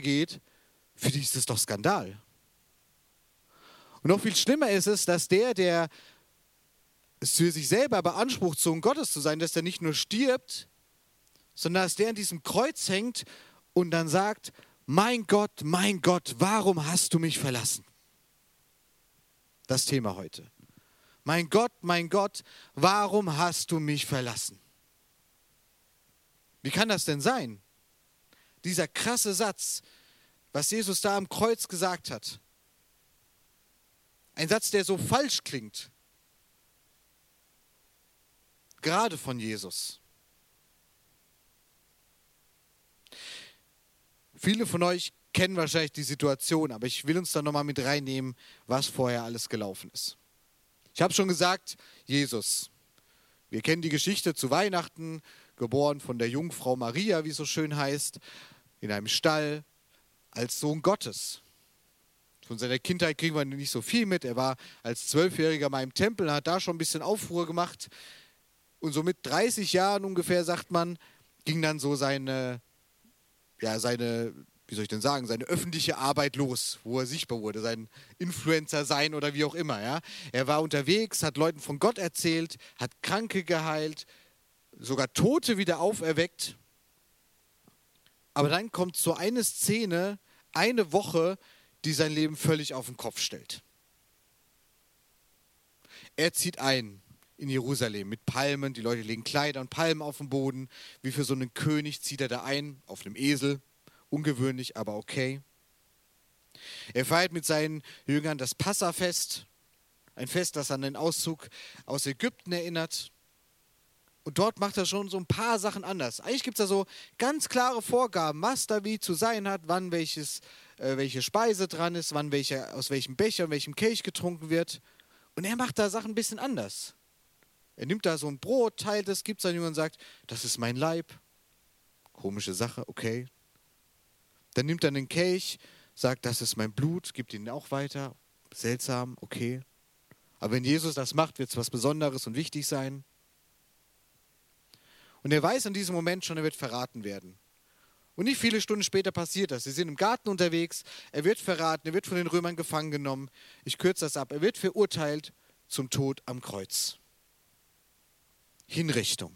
geht, für die ist das doch Skandal. Und noch viel schlimmer ist es, dass der es für sich selber beansprucht, Sohn Gottes zu sein, dass der nicht nur stirbt, sondern dass der an diesem Kreuz hängt und dann sagt, mein Gott, warum hast du mich verlassen? Das Thema heute. Mein Gott, warum hast du mich verlassen? Wie kann das denn sein? Dieser krasse Satz, was Jesus da am Kreuz gesagt hat. Ein Satz, der so falsch klingt. Gerade von Jesus. Viele von euch kennen wahrscheinlich die Situation, aber ich will uns da nochmal mit reinnehmen, was vorher alles gelaufen ist. Ich habe schon gesagt, Jesus. Wir kennen die Geschichte zu Weihnachten, geboren von der Jungfrau Maria, wie es so schön heißt, in einem Stall, als Sohn Gottes. Von seiner Kindheit kriegen wir nicht so viel mit. Er war als 12-Jähriger mal im Tempel, hat da schon ein bisschen Aufruhr gemacht. Und so mit 30 Jahren ungefähr, sagt man, ging dann so seine öffentliche Arbeit los, wo er sichtbar wurde, sein Influencer sein oder wie auch immer. Ja? Er war unterwegs, hat Leuten von Gott erzählt, hat Kranke geheilt, sogar Tote wieder auferweckt. Aber dann kommt so eine Szene, eine Woche, die sein Leben völlig auf den Kopf stellt. Er zieht ein in Jerusalem mit Palmen, die Leute legen Kleider und Palmen auf den Boden. Wie für so einen König zieht er da ein, auf einem Esel. Ungewöhnlich, aber okay. Er feiert mit seinen Jüngern das Passafest, ein Fest, das an den Auszug aus Ägypten erinnert. Und dort macht er schon so ein paar Sachen anders. Eigentlich gibt es da so ganz klare Vorgaben, was da wie zu sein hat, wann welche Speise dran ist, wann aus welchem Becher und welchem Kelch getrunken wird. Und er macht da Sachen ein bisschen anders. Er nimmt da so ein Brot, teilt es, gibt seinen Jüngern und sagt, das ist mein Leib. Komische Sache, okay. Dann nimmt er einen Kelch, sagt, das ist mein Blut, gibt ihn auch weiter. Seltsam, okay. Aber wenn Jesus das macht, wird es was Besonderes und wichtig sein. Und er weiß in diesem Moment schon, er wird verraten werden. Und nicht viele Stunden später passiert das. Sie sind im Garten unterwegs, er wird verraten, er wird von den Römern gefangen genommen. Ich kürze das ab. Er wird verurteilt zum Tod am Kreuz. Hinrichtung.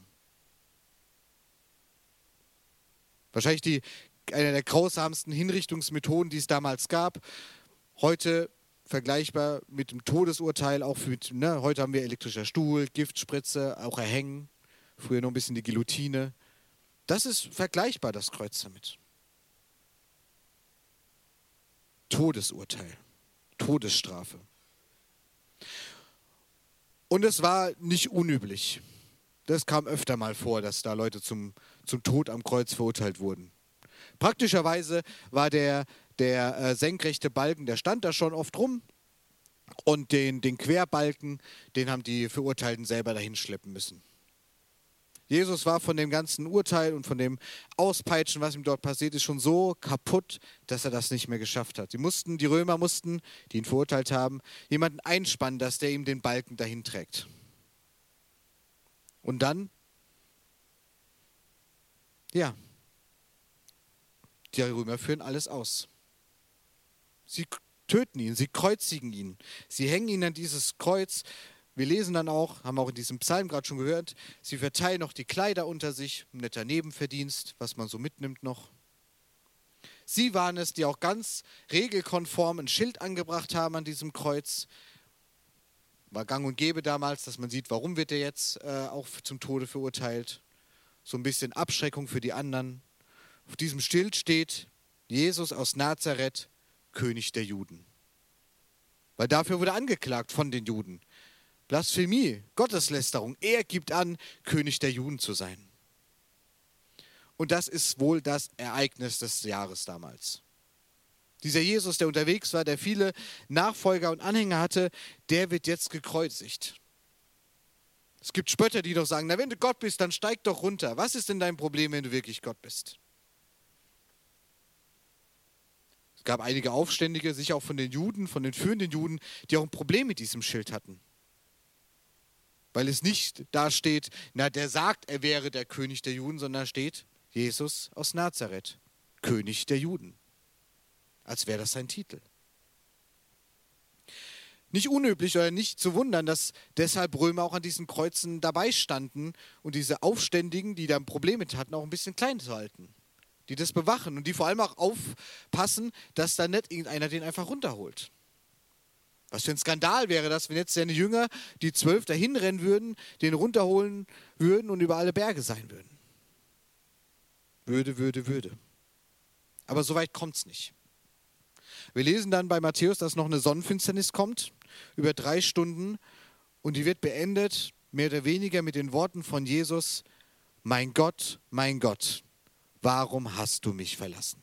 Wahrscheinlich eine der grausamsten Hinrichtungsmethoden, die es damals gab. Heute vergleichbar mit dem Todesurteil, auch heute haben wir elektrischer Stuhl, Giftspritze, auch Erhängen. Früher noch ein bisschen die Guillotine. Das ist vergleichbar, das Kreuz damit. Todesurteil, Todesstrafe. Und es war nicht unüblich. Das kam öfter mal vor, dass da Leute zum Tod am Kreuz verurteilt wurden. Praktischerweise war der senkrechte Balken, der stand da schon oft rum. Und den Querbalken, den haben die Verurteilten selber dahin schleppen müssen. Jesus war von dem ganzen Urteil und von dem Auspeitschen, was ihm dort passiert ist, schon so kaputt, dass er das nicht mehr geschafft hat. Die Römer mussten, die ihn verurteilt haben, jemanden einspannen, dass der ihm den Balken dahin trägt. Und dann, die Römer führen alles aus. Sie töten ihn, sie kreuzigen ihn, sie hängen ihn an dieses Kreuz. Wir lesen dann auch, haben auch in diesem Psalm gerade schon gehört, sie verteilen noch die Kleider unter sich, ein netter Nebenverdienst, was man so mitnimmt noch. Sie waren es, die auch ganz regelkonform ein Schild angebracht haben an diesem Kreuz. War gang und gäbe damals, dass man sieht, warum wird er jetzt auch zum Tode verurteilt. So ein bisschen Abschreckung für die anderen. Auf diesem Schild steht Jesus aus Nazareth, König der Juden. Weil dafür wurde angeklagt von den Juden. Blasphemie, Gotteslästerung. Er gibt an, König der Juden zu sein. Und das ist wohl das Ereignis des Jahres damals. Dieser Jesus, der unterwegs war, der viele Nachfolger und Anhänger hatte, der wird jetzt gekreuzigt. Es gibt Spötter, die doch sagen, na, wenn du Gott bist, dann steig doch runter. Was ist denn dein Problem, wenn du wirklich Gott bist? Es gab einige Aufständige, sicher auch von den Juden, von den führenden Juden, die auch ein Problem mit diesem Schild hatten. Weil es nicht da steht, na, der sagt, er wäre der König der Juden, sondern da steht Jesus aus Nazareth, König der Juden. als wäre das sein Titel. Nicht unüblich oder nicht zu wundern, dass deshalb Römer auch an diesen Kreuzen dabei standen und diese Aufständigen, die da ein Problem mit hatten, auch ein bisschen klein zu halten. Die das bewachen und die vor allem auch aufpassen, dass da nicht irgendeiner den einfach runterholt. Was für ein Skandal wäre das, wenn jetzt seine Jünger, die 12, dahin rennen würden, den runterholen würden und über alle Berge sein würden. Würde. Aber so weit kommt es nicht. Wir lesen dann bei Matthäus, dass noch eine Sonnenfinsternis kommt, über 3 Stunden, und die wird beendet, mehr oder weniger mit den Worten von Jesus: mein Gott, warum hast du mich verlassen?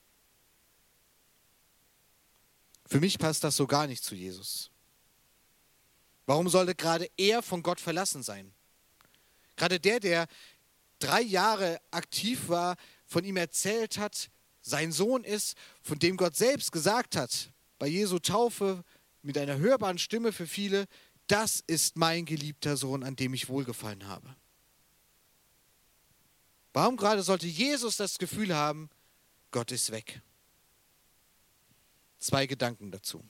Für mich passt das so gar nicht zu Jesus. Warum sollte gerade er von Gott verlassen sein? Gerade der 3 Jahre aktiv war, von ihm erzählt hat, sein Sohn ist, von dem Gott selbst gesagt hat, bei Jesu Taufe mit einer hörbaren Stimme für viele: das ist mein geliebter Sohn, an dem ich wohlgefallen habe. Warum gerade sollte Jesus das Gefühl haben, Gott ist weg? 2 Gedanken dazu.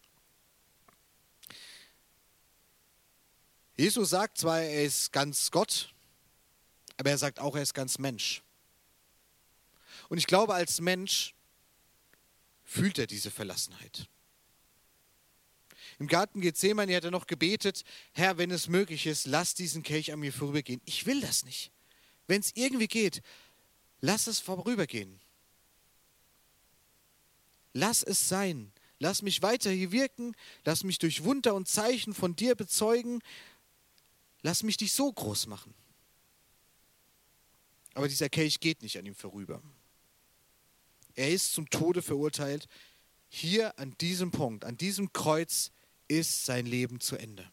Jesus sagt zwar, er ist ganz Gott, aber er sagt auch, er ist ganz Mensch. Und ich glaube, als Mensch fühlt er diese Verlassenheit. Im Garten Gethsemane hat er noch gebetet: Herr, wenn es möglich ist, lass diesen Kelch an mir vorübergehen. Ich will das nicht. Wenn es irgendwie geht, lass es vorübergehen. Lass es sein. Lass mich weiter hier wirken. Lass mich durch Wunder und Zeichen von dir bezeugen. Lass mich dich so groß machen. Aber dieser Kelch geht nicht an ihm vorüber. Er ist zum Tode verurteilt. Hier an diesem Punkt, an diesem Kreuz ist sein Leben zu Ende.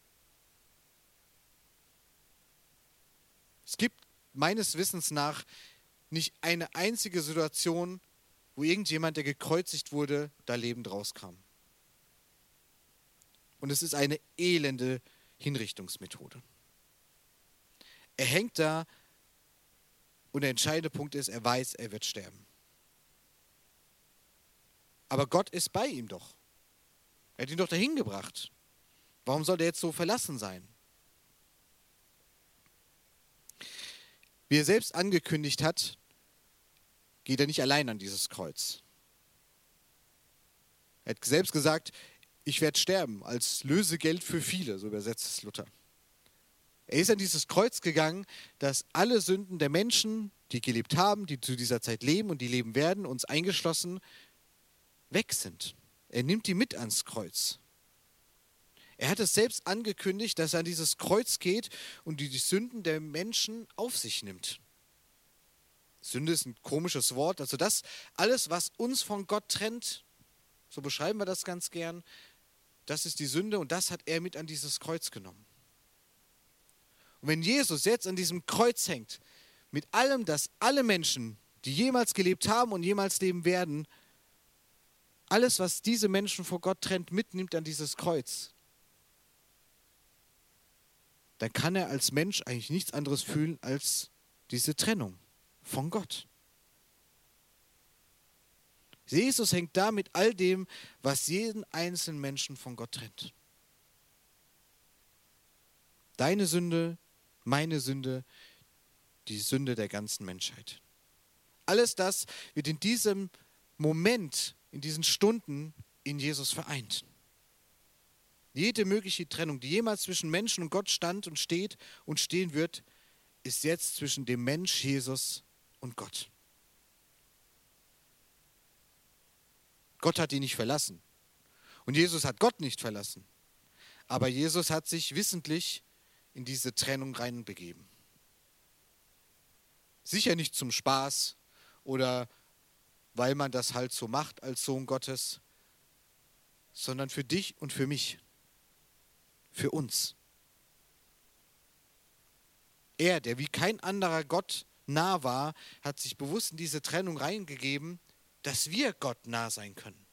Es gibt meines Wissens nach nicht eine einzige Situation, wo irgendjemand, der gekreuzigt wurde, da lebend rauskam. Und es ist eine elende Hinrichtungsmethode. Er hängt da und der entscheidende Punkt ist, er weiß, er wird sterben. Aber Gott ist bei ihm doch. Er hat ihn doch dahin gebracht. Warum soll er jetzt so verlassen sein? Wie er selbst angekündigt hat, geht er nicht allein an dieses Kreuz. Er hat selbst gesagt, ich werde sterben als Lösegeld für viele, so übersetzt es Luther. Er ist an dieses Kreuz gegangen, dass alle Sünden der Menschen, die gelebt haben, die zu dieser Zeit leben und die leben werden, uns eingeschlossen, weg sind. Er nimmt die mit ans Kreuz. Er hat es selbst angekündigt, dass er an dieses Kreuz geht und die Sünden der Menschen auf sich nimmt. Sünde ist ein komisches Wort. Also das alles, was uns von Gott trennt, so beschreiben wir das ganz gern, das ist die Sünde und das hat er mit an dieses Kreuz genommen. Und wenn Jesus jetzt an diesem Kreuz hängt, mit allem, dass alle Menschen, die jemals gelebt haben und jemals leben werden, alles, was diese Menschen vor Gott trennt, mitnimmt an dieses Kreuz, dann kann er als Mensch eigentlich nichts anderes fühlen als diese Trennung von Gott. Jesus hängt da mit all dem, was jeden einzelnen Menschen von Gott trennt. Deine Sünde, meine Sünde, die Sünde der ganzen Menschheit. Alles das wird in diesem Moment, in diesen Stunden in Jesus vereint. Jede mögliche Trennung, die jemals zwischen Menschen und Gott stand und steht und stehen wird, ist jetzt zwischen dem Mensch Jesus und Gott. Gott hat ihn nicht verlassen. Und Jesus hat Gott nicht verlassen. Aber Jesus hat sich wissentlich in diese Trennung reinbegeben. Sicher nicht zum Spaß oder weil man das halt so macht als Sohn Gottes, sondern für dich und für mich. Für uns. Er, der wie kein anderer Gott nah war, hat sich bewusst in diese Trennung reingegeben, dass wir Gott nah sein können.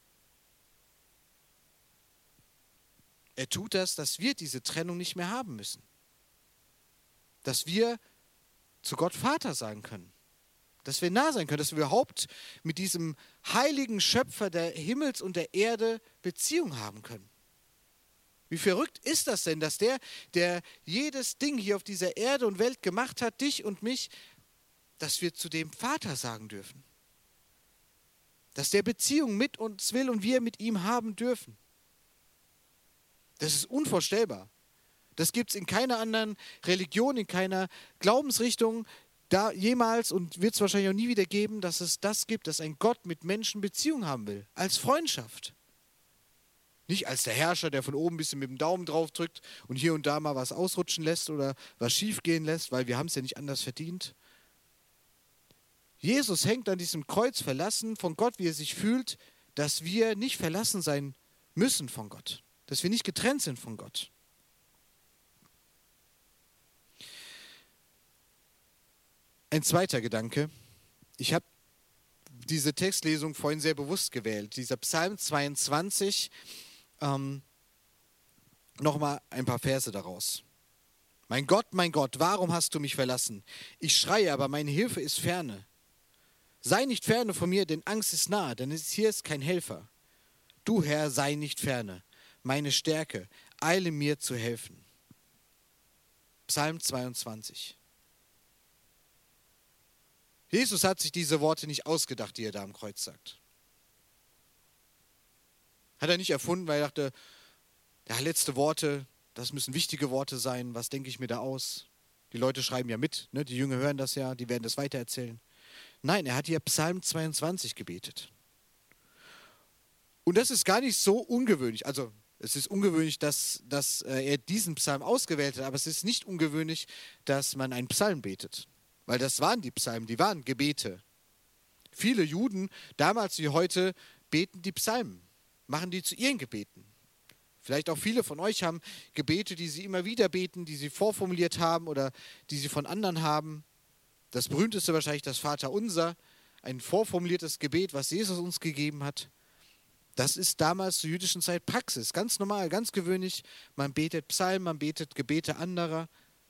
Er tut das, dass wir diese Trennung nicht mehr haben müssen. Dass wir zu Gott Vater sagen können. Dass wir nah sein können, dass wir überhaupt mit diesem heiligen Schöpfer der Himmels und der Erde Beziehung haben können. Wie verrückt ist das denn, dass der jedes Ding hier auf dieser Erde und Welt gemacht hat, dich und mich, dass wir zu dem Vater sagen dürfen. Dass der Beziehung mit uns will und wir mit ihm haben dürfen. Das ist unvorstellbar. Das gibt es in keiner anderen Religion, in keiner Glaubensrichtung da jemals und wird es wahrscheinlich auch nie wieder geben, dass es das gibt, dass ein Gott mit Menschen Beziehung haben will. Als Freundschaft. Nicht als der Herrscher, der von oben ein bisschen mit dem Daumen drauf drückt und hier und da mal was ausrutschen lässt oder was schief gehen lässt, weil wir haben es ja nicht anders verdient. Jesus hängt an diesem Kreuz verlassen von Gott, wie er sich fühlt, dass wir nicht verlassen sein müssen von Gott. Dass wir nicht getrennt sind von Gott. Ein zweiter Gedanke. Ich habe diese Textlesung vorhin sehr bewusst gewählt. Dieser Psalm 22, nochmal ein paar Verse daraus. Mein Gott, warum hast du mich verlassen? Ich schreie, aber meine Hilfe ist ferne. Sei nicht ferne von mir, denn Angst ist nahe, denn hier ist kein Helfer. Du, Herr, sei nicht ferne. Meine Stärke, eile mir zu helfen. Psalm 22. Jesus hat sich diese Worte nicht ausgedacht, die er da am Kreuz sagt. Hat er nicht erfunden, weil er dachte, ja, letzte Worte, das müssen wichtige Worte sein, was denke ich mir da aus? Die Leute schreiben ja mit, ne? Die Jünger hören das ja, die werden das weitererzählen. Nein, er hat hier Psalm 22 gebetet. Und das ist gar nicht so ungewöhnlich. Also es ist ungewöhnlich, dass er diesen Psalm ausgewählt hat, aber es ist nicht ungewöhnlich, dass man einen Psalm betet. Weil das waren die Psalmen, die waren Gebete. Viele Juden, damals wie heute, beten die Psalmen, machen die zu ihren Gebeten. Vielleicht auch viele von euch haben Gebete, die sie immer wieder beten, die sie vorformuliert haben oder die sie von anderen haben. Das berühmteste wahrscheinlich das Vaterunser, ein vorformuliertes Gebet, was Jesus uns gegeben hat. Das ist damals zur jüdischen Zeit Praxis, ganz normal, ganz gewöhnlich. Man betet Psalmen, man betet Gebete anderer.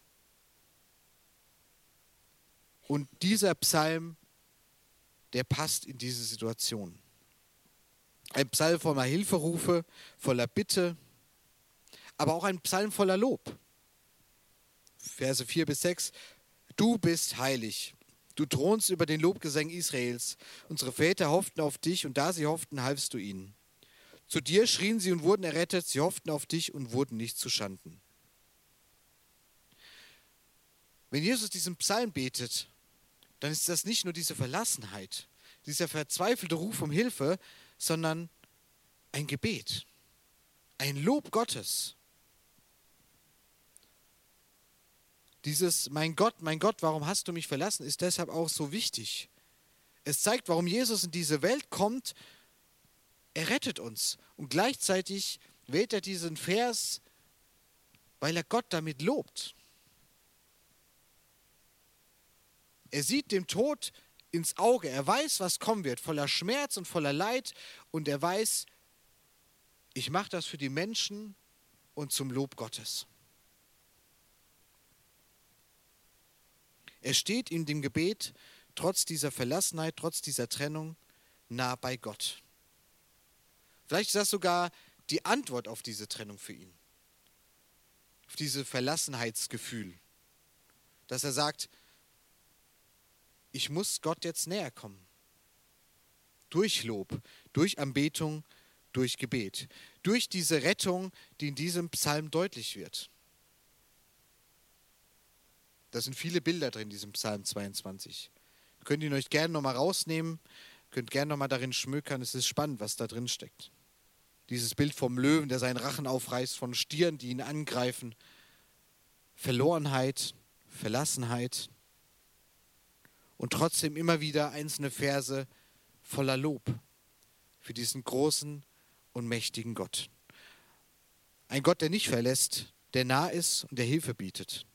Und dieser Psalm, der passt in diese Situation. Ein Psalm voller Hilferufe, voller Bitte, aber auch ein Psalm voller Lob. Verse 4-6. Du bist heilig. Du thronst über den Lobgesang Israels. Unsere Väter hofften auf dich und da sie hofften, halfst du ihnen. Zu dir schrien sie und wurden errettet. Sie hofften auf dich und wurden nicht zuschanden. Wenn Jesus diesen Psalm betet, dann ist das nicht nur diese Verlassenheit, dieser verzweifelte Ruf um Hilfe, sondern ein Gebet, ein Lob Gottes. Dieses mein Gott, warum hast du mich verlassen, ist deshalb auch so wichtig. Es zeigt, warum Jesus in diese Welt kommt. Er rettet uns. Und gleichzeitig wählt er diesen Vers, weil er Gott damit lobt. Er sieht dem Tod ins Auge. Er weiß, was kommen wird, voller Schmerz und voller Leid. Und er weiß, ich mache das für die Menschen und zum Lob Gottes. Er steht in dem Gebet, trotz dieser Verlassenheit, trotz dieser Trennung, nah bei Gott. Vielleicht ist das sogar die Antwort auf diese Trennung für ihn. Auf dieses Verlassenheitsgefühl. Dass er sagt, ich muss Gott jetzt näher kommen. Durch Lob, durch Anbetung, durch Gebet. Durch diese Rettung, die in diesem Psalm deutlich wird. Da sind viele Bilder drin in diesem Psalm 22. Ihr könnt ihn euch gerne nochmal rausnehmen, könnt gerne nochmal darin schmökern. Es ist spannend, was da drin steckt. Dieses Bild vom Löwen, der seinen Rachen aufreißt, von Stieren, die ihn angreifen. Verlorenheit, Verlassenheit. Und trotzdem immer wieder einzelne Verse voller Lob für diesen großen und mächtigen Gott. Ein Gott, der nicht verlässt, der nah ist und der Hilfe bietet.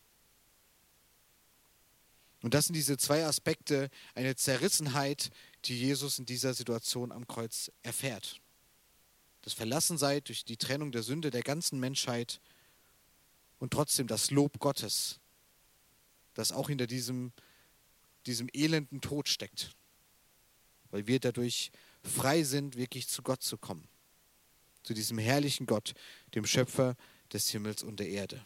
Und das sind diese zwei Aspekte, eine Zerrissenheit, die Jesus in dieser Situation am Kreuz erfährt. Das Verlassensein durch die Trennung der Sünde der ganzen Menschheit und trotzdem das Lob Gottes, das auch hinter diesem diesem elenden Tod steckt. Weil wir dadurch frei sind, wirklich zu Gott zu kommen. Zu diesem herrlichen Gott, dem Schöpfer des Himmels und der Erde.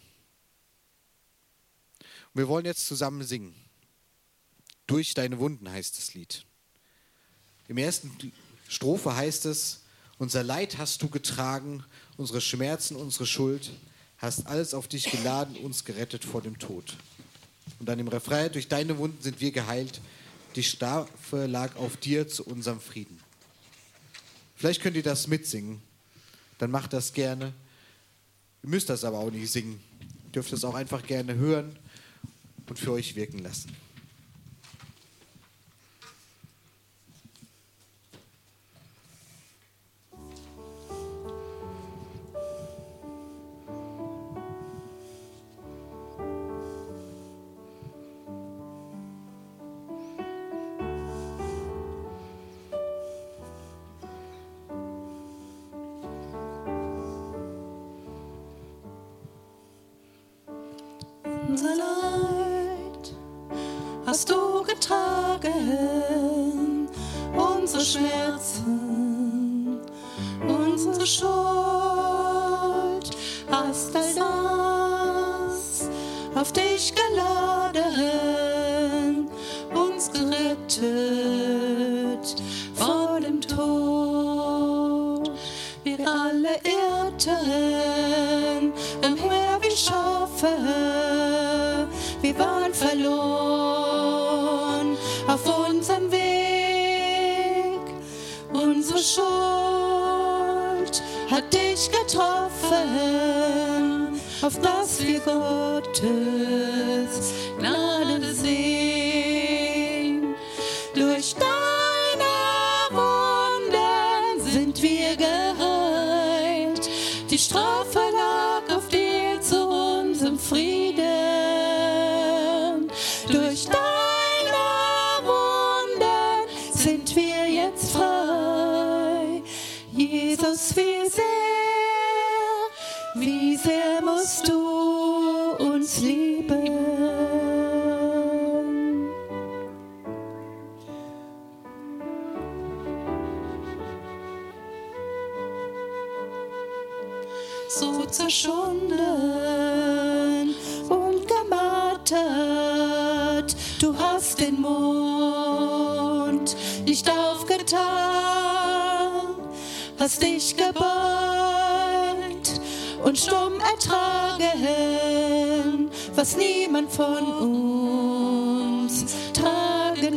Und wir wollen jetzt zusammen singen. Durch deine Wunden heißt das Lied. Im ersten Strophe heißt es: Unser Leid hast du getragen, unsere Schmerzen, unsere Schuld, hast alles auf dich geladen, uns gerettet vor dem Tod. Und dann im Refrain: Durch deine Wunden sind wir geheilt, die Strafe lag auf dir zu unserem Frieden. Vielleicht könnt ihr das mitsingen, dann macht das gerne. Ihr müsst das aber auch nicht singen. Ihr dürft es auch einfach gerne hören und für euch wirken lassen. Unser Leid hast du getragen, unsere Schmerzen, unsere Schuld, hast all das auf dich geladen, uns gerettet vor dem Tod. Wir alle irrten umher wie Schafe, wir waren verloren auf unserem Weg. Unsere Schuld hat dich getroffen, auf dass wir Gottes Gnade sehen. Durch deine Wunden sind wir geheilt, die Strafe lag auf dir zu unserem Frieden. Durch deine Wunden sind wir jetzt frei. Jesus, wie sehr musst du uns lieben. So zerschunden und gemartert, du hast den Mund nicht aufgetan, hast dich gebeugt und stumm ertragen, was niemand von uns tragen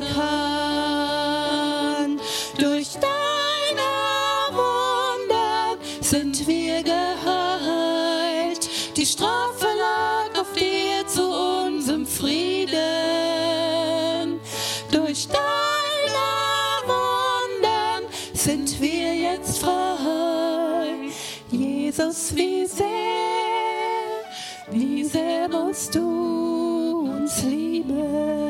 kann. Durch deine Wunden sind wir geheilt, die Strafe lag auf dir zu unserem Frieden. Durch deine Wunden sind wir jetzt frei. Jesus, wie sehr musst du uns lieben.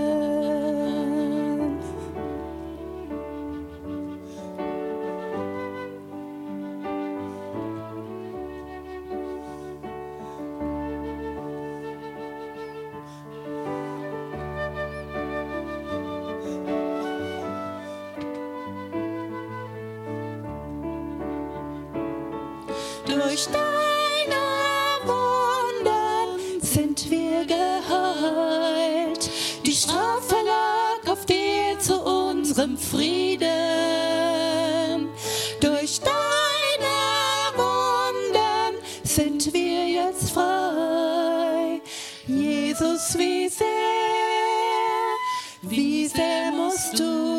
Durch deine Wunden sind wir geheilt, die Strafe lag auf dir zu unserem Frieden. Durch deine Wunden sind wir jetzt frei. Jesus, wie sehr musst du